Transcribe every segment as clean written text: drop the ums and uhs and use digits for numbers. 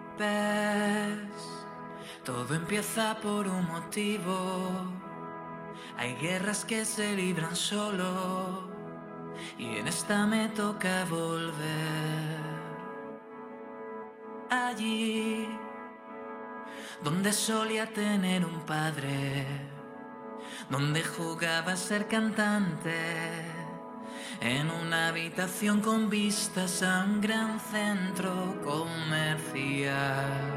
Ves, todo empieza por un motivo. Hay guerras que se libran solo y en esta me toca volver. Allí donde solía tener un padre, donde jugaba a ser cantante, en una habitación con vistas a un gran centro comercial.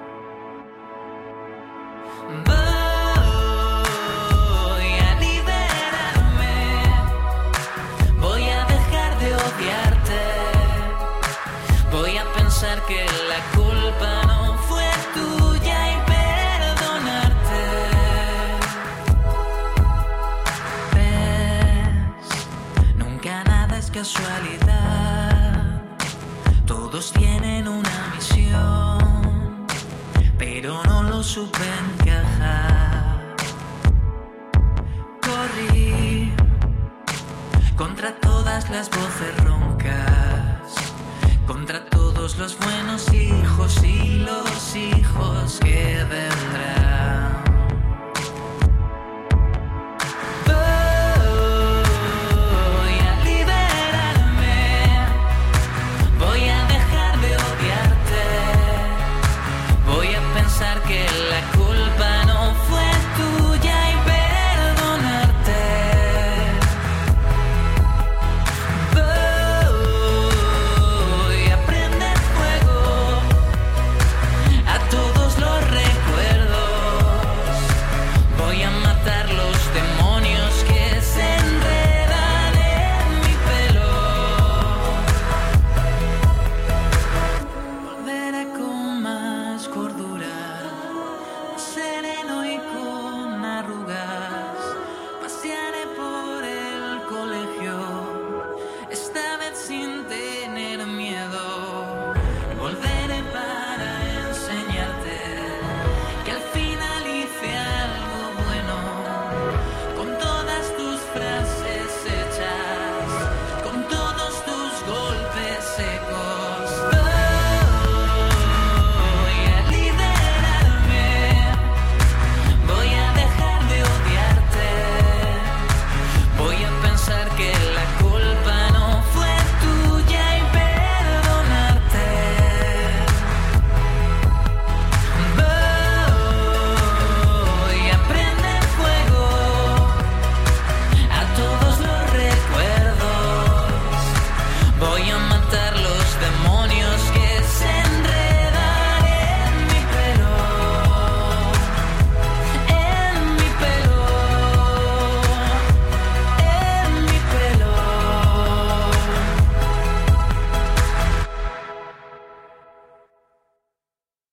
Voy a liberarme, voy a dejar de odiarte, voy a pensar que la culpa no fue tuya y perdonarte. Ves, nunca nada es casualidad, todos tienen una misión, pero no lo supe encajar. Corrí contra todas las voces rojas.